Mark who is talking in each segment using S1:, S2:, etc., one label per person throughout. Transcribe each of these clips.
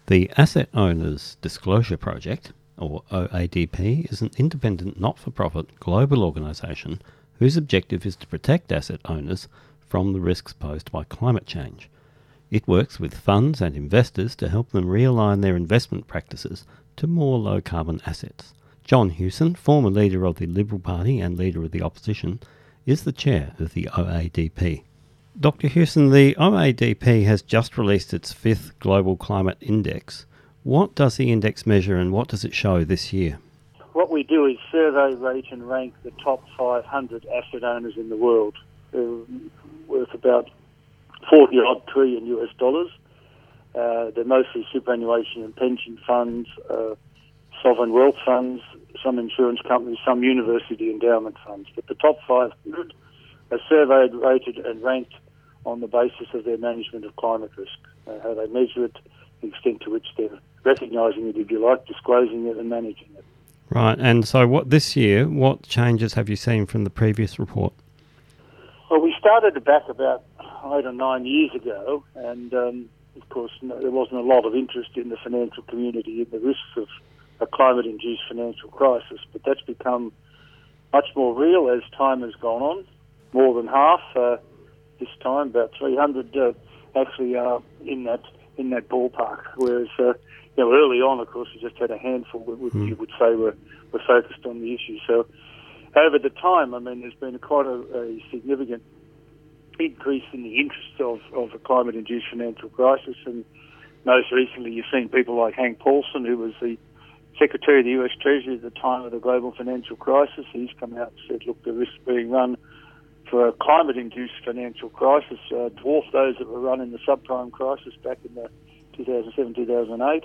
S1: The Asset Owners Disclosure Project, or OADP, is an independent not-for-profit global organisation whose objective is to protect asset owners from the risks posed by climate change. It works with funds and investors to help them realign their investment practices to more low-carbon assets. John Hewson, former leader of the Liberal Party and leader of the opposition, is the chair of the OADP. Dr. Hewson, the OADP has just released its 5th Global Climate Index. What does the index measure and what does it show this year?
S2: What we do is survey, rate and rank the top 500 asset owners in the world. They're worth about $40-odd trillion US. They're mostly superannuation and pension funds, sovereign wealth funds, some insurance companies, some university endowment funds. But the top 500 are surveyed, rated and ranked on the basis of their management of climate risk, how they measure it, the extent to which they're recognising it, if you like, disclosing it and managing it.
S1: Right, and so this year, what changes have you seen from the previous report?
S2: Well, we started back about 8 or 9 years ago, and of course there wasn't a lot of interest in the financial community in the risks of a climate-induced financial crisis, but that's become much more real as time has gone on. More than half this time, about 300 actually are in that ballpark. Whereas early on, of course, we just had a handful that you would say were focused on the issue. So over the time, I mean, there's been quite a significant increase in the interest of a climate-induced financial crisis, and most recently you've seen people like Hank Paulson, who was the Secretary of the US Treasury at the time of the global financial crisis. He's come out and said, look, the risks being run for a climate-induced financial crisis dwarf those that were run in the subprime crisis back in the 2007-2008.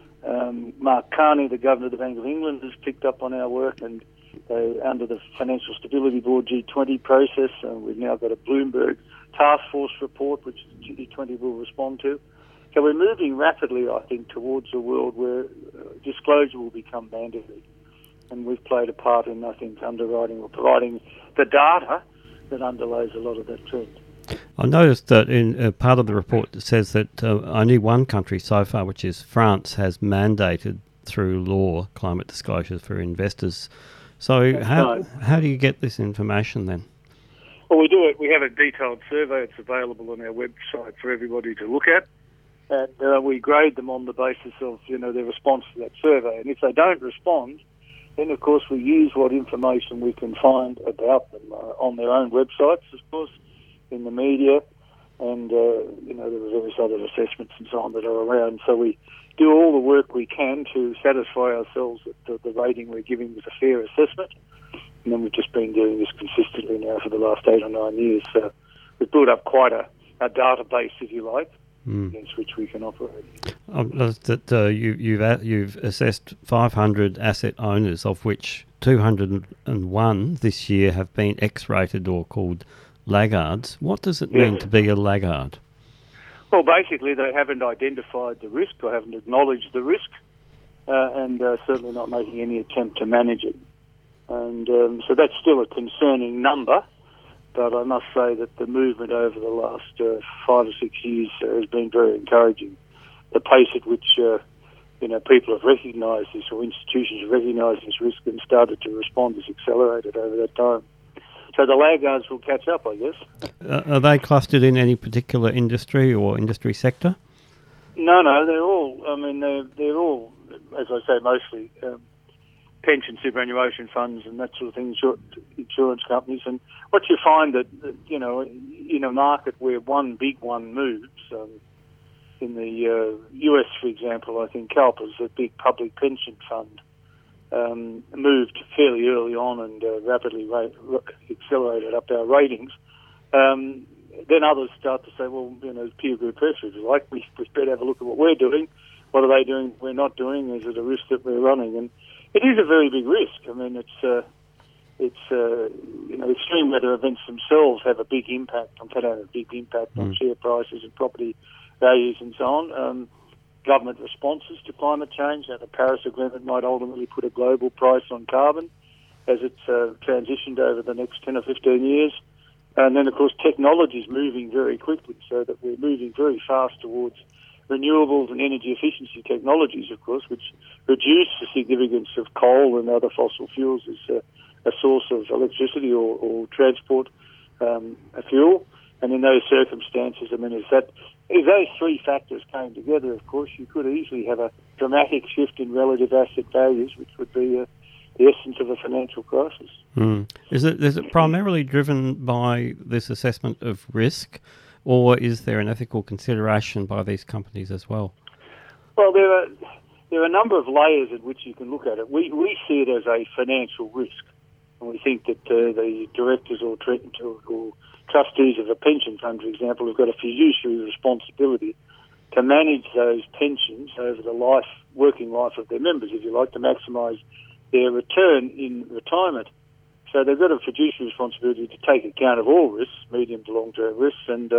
S2: Mark Carney, the Governor of the Bank of England, has picked up on our work, and under the Financial Stability Board G20 process, we've now got a Bloomberg Task Force report which the G20 will respond to. So we're moving rapidly, I think, towards a world where disclosure will become mandatory. And we've played a part in, I think, underwriting or providing the data that underlies a lot of that trend.
S1: I noticed that in part of the report it says that only one country so far, which is France, has mandated through law climate disclosures for investors. So how do you get this information then?
S2: Well, we do it. We have a detailed survey. It's available on our website for everybody to look at. And we grade them on the basis of, their response to that survey. And if they don't respond, then, of course, we use what information we can find about them on their own websites, of course, in the media, and, there are various other assessments and so on that are around. So we do all the work we can to satisfy ourselves that the rating we're giving is a fair assessment. And then we've just been doing this consistently now for the last 8 or 9 years. So we've built up quite a database, if you like, against which we can operate.
S1: I've noticed that you've assessed 500 asset owners, of which 201 this year have been X-rated or called laggards. What does it mean to be a laggard?
S2: Well, basically they haven't identified the risk or haven't acknowledged the risk and certainly not making any attempt to manage it. And so that's still a concerning number. But I must say that the movement over the last 5 or 6 years has been very encouraging. The pace at which people have recognised this, or institutions have recognised this risk and started to respond, has accelerated over that time. So the laggards will catch up, I guess.
S1: Are they clustered in any particular industry or industry sector?
S2: No, they're all. I mean, they're all, as I say, mostly pension superannuation funds and that sort of thing, insurance companies. And what you find that in a market where one big one moves, in the US, for example, I think CalPERS, a big public pension fund, moved fairly early on and rapidly accelerated up our ratings. Then others start to say, well, peer group pressure, if you like, we better have a look at what we're doing. What are they doing we're not doing? Is it a risk that we're running? And it is a very big risk. I mean, extreme weather events themselves have a big impact on share prices and property values and so on. Government responses to climate change. Now, the Paris Agreement might ultimately put a global price on carbon as it's transitioned over the next 10 or 15 years. And then, of course, technology is moving very quickly, so that we're moving very fast towards renewables and energy efficiency technologies, of course, which reduce the significance of coal and other fossil fuels as a source of electricity or transport fuel. And in those circumstances, I mean, if those three factors came together, of course, you could easily have a dramatic shift in relative asset values, which would be the essence of a financial crisis.
S1: Is it primarily driven by this assessment of risk, or is there an ethical consideration by these companies as well?
S2: Well, there are a number of layers at which you can look at it. We see it as a financial risk, and we think that the directors or trustees of a pension fund, for example, have got a fiduciary responsibility to manage those pensions over the working life of their members, if you like, to maximise their return in retirement. So they've got a fiduciary responsibility to take account of all risks, medium to long-term risks, and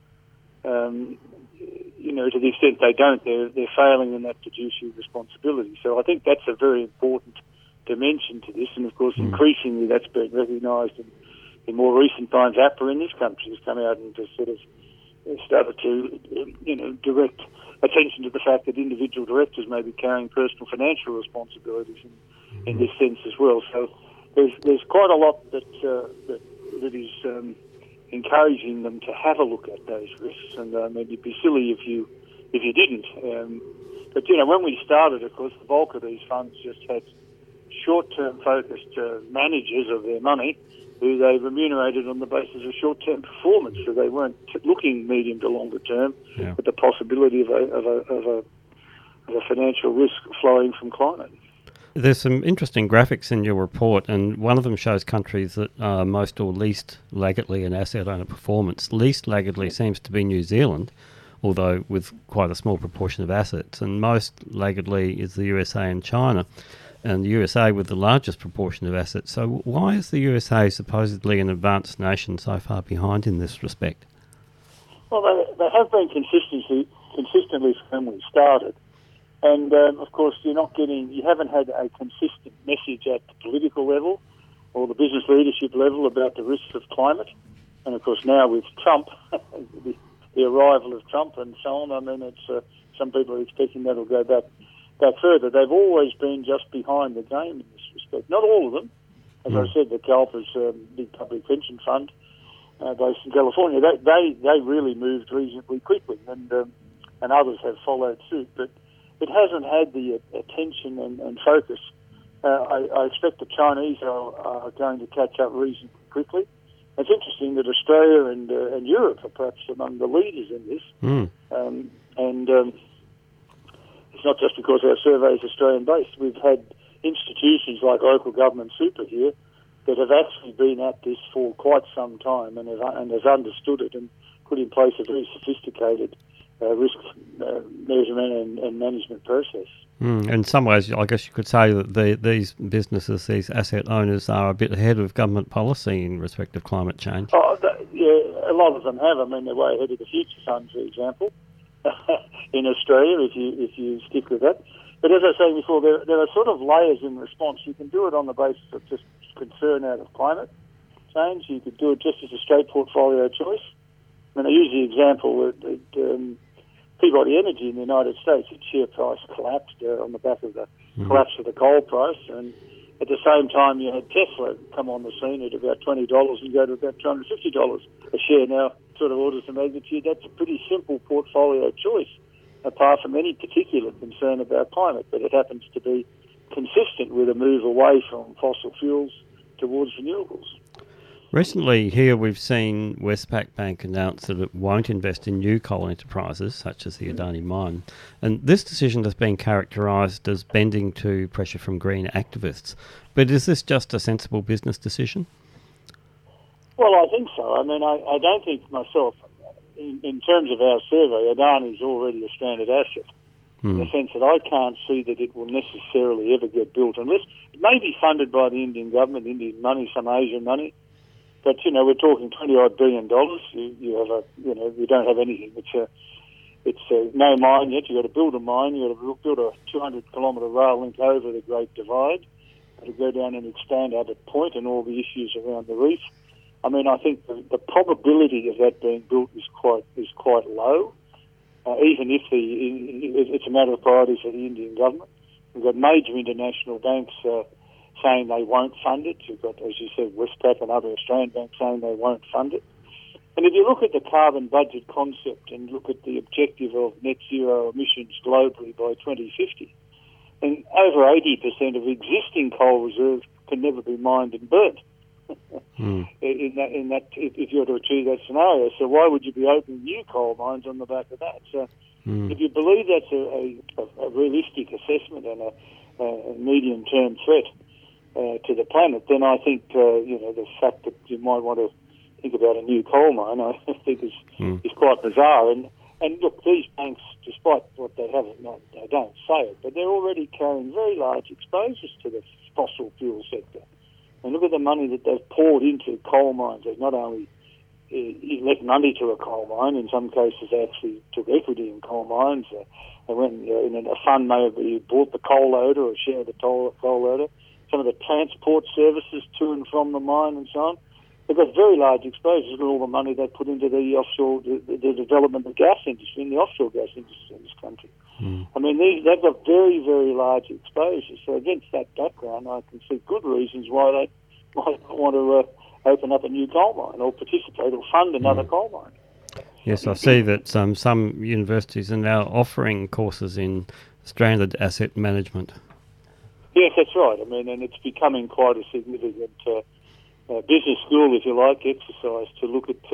S2: to the extent they don't, they're failing in that fiduciary responsibility. So I think that's a very important dimension to this, and of course increasingly that's been recognised in more recent times. APRA in this country has come out and just sort of started to direct attention to the fact that individual directors may be carrying personal financial responsibilities in this sense as well. So there's quite a lot that is encouraging them to have a look at those risks, and it'd be silly if you didn't. But when we started, of course, the bulk of these funds just had short-term focused managers of their money, who they remunerated on the basis of short-term performance, so they weren't looking medium to longer term at the possibility of a financial risk flowing from climate.
S1: There's some interesting graphics in your report, and one of them shows countries that are most or least laggardly in asset owner performance. Least laggardly seems to be New Zealand, although with quite a small proportion of assets, and most laggardly is the USA and China, and the USA with the largest proportion of assets. So why is the USA, supposedly an advanced nation, so far behind in this respect?
S2: Well, they have been consistently from when we started. And, of course, you haven't had a consistent message at the political level or the business leadership level about the risks of climate. And, of course, now with Trump, the arrival of Trump and so on, I mean, some people are expecting that will go back further. They've always been just behind the game in this respect. Not all of them. As I said, the CalPERS, big public pension fund based in California, they really moved reasonably quickly, and others have followed suit. But it hasn't had the attention and focus. I expect the Chinese are going to catch up reasonably quickly. It's interesting that Australia and Europe are perhaps among the leaders in this. It's not just because our survey is Australian-based. We've had institutions like local government super here that have actually been at this for quite some time and has understood it and put in place a very sophisticated risk measurement and management process.
S1: In some ways, I guess you could say that these businesses, these asset owners, are a bit ahead of government policy in respect of climate change.
S2: A lot of them have. I mean, they're way ahead of the Future Fund, for example, in Australia, if you stick with that. But as I was saying before, there are sort of layers in response. You can do it on the basis of just concern out of climate change. You could do it just as a straight portfolio choice. I mean, I use the example that Peabody Energy in the United States, its share price collapsed on the back of the collapse of the coal price, and at the same time you had Tesla come on the scene at about $20 and go to about $250 a share. Now, sort of orders of magnitude, that's a pretty simple portfolio choice, apart from any particular concern about climate, but it happens to be consistent with a move away from fossil fuels towards renewables.
S1: Recently here we've seen Westpac Bank announce that it won't invest in new coal enterprises such as the Adani mine, and this decision has been characterised as bending to pressure from green activists. But is this just a sensible business decision?
S2: Well, I think so. I mean, I don't think myself, in terms of our survey, Adani is already a stranded asset, in the sense that I can't see that it will necessarily ever get built, unless it may be funded by the Indian government, Indian money, some Asian money. But, we're talking $20-odd billion. You don't have anything. It's no mine yet. You've got to build a mine. You've got to build a 200-kilometre rail link over the Great Divide to go down and expand Abbott Point and all the issues around the reef. I mean, I think the probability of that being built is quite low. even if it's a matter of priority for the Indian government. We've got major international banks saying they won't fund it. You've got, as you said, Westpac and other Australian banks saying they won't fund it. And if you look at the carbon budget concept and look at the objective of net zero emissions globally by 2050, and over 80% of existing coal reserves can never be mined and burnt. In that, if you were to achieve that scenario, so why would you be opening new coal mines on the back of that? So, if you believe that's a realistic assessment and a medium-term threat to the planet, then I think the fact that you might want to think about a new coal mine, I think is quite bizarre. And look, these banks, despite what they haven't, they don't say it, but they're already carrying very large exposures to the fossil fuel sector. And look at the money that they've poured into coal mines. They've not only lent money to a coal mine, in some cases they actually took equity in coal mines. They went in a fund, maybe bought the coal loader or shared the coal loader. Some of the transport services to and from the mine and so on. They've got very large exposures with all the money they put into the offshore, the development of the gas industry, in the offshore gas industry in this country. I mean, they've got very, very large exposures. So against that background, I can see good reasons why they might want to open up a new coal mine or participate or fund another coal mine.
S1: Yes, I see that some universities are now offering courses in stranded asset management.
S2: Yes, that's right. I mean, and it's becoming quite a significant business school, if you like, exercise to look at.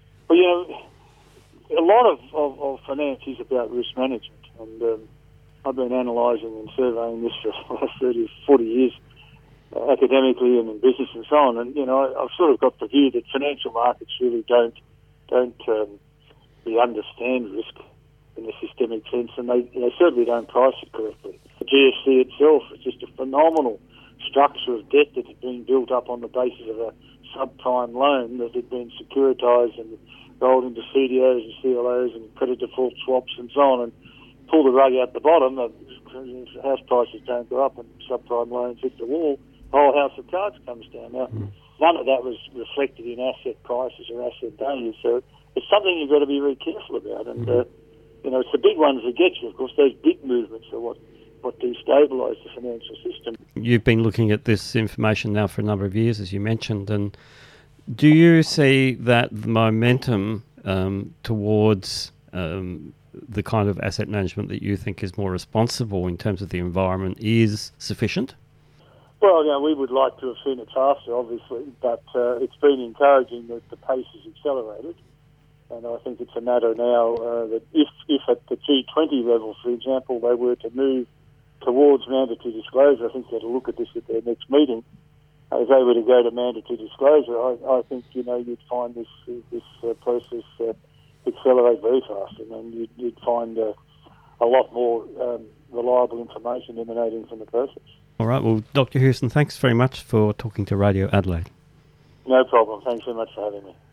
S2: A lot of finance is about risk management, and I've been analysing and surveying this for the last 30, 40 years, academically and in business and so on. And I've sort of got the view that financial markets really don't really understand risk in a systemic sense, and they certainly don't price it correctly. The GFC itself is just a phenomenal structure of debt that had been built up on the basis of a subprime loan that had been securitised and rolled into CDOs and CLOs and credit default swaps and so on, and pull the rug out the bottom. House prices don't go up and subprime loans hit the wall. The whole house of cards comes down. Now, none of that was reflected in asset prices or asset values, so it's something you've got to be very careful about. And it's the big ones that get you. Of course, those big movements are what destabilise the financial system.
S1: You've been looking at this information now for a number of years, as you mentioned, and do you see that the momentum towards the kind of asset management that you think is more responsible in terms of the environment is sufficient?
S2: Well, we would like to have seen it faster, obviously, but it's been encouraging that the pace has accelerated. And I think it's a matter now that if at the G20 level, for example, they were to move towards mandatory disclosure, I think they'll look at this at their next meeting. If they were to go to mandatory disclosure, I think you'd find this process accelerate very fast, and then you'd find a lot more reliable information emanating from the process.
S1: All right. Well, Dr. Hewson, thanks very much for talking to Radio Adelaide.
S2: No problem. Thanks very much for having me.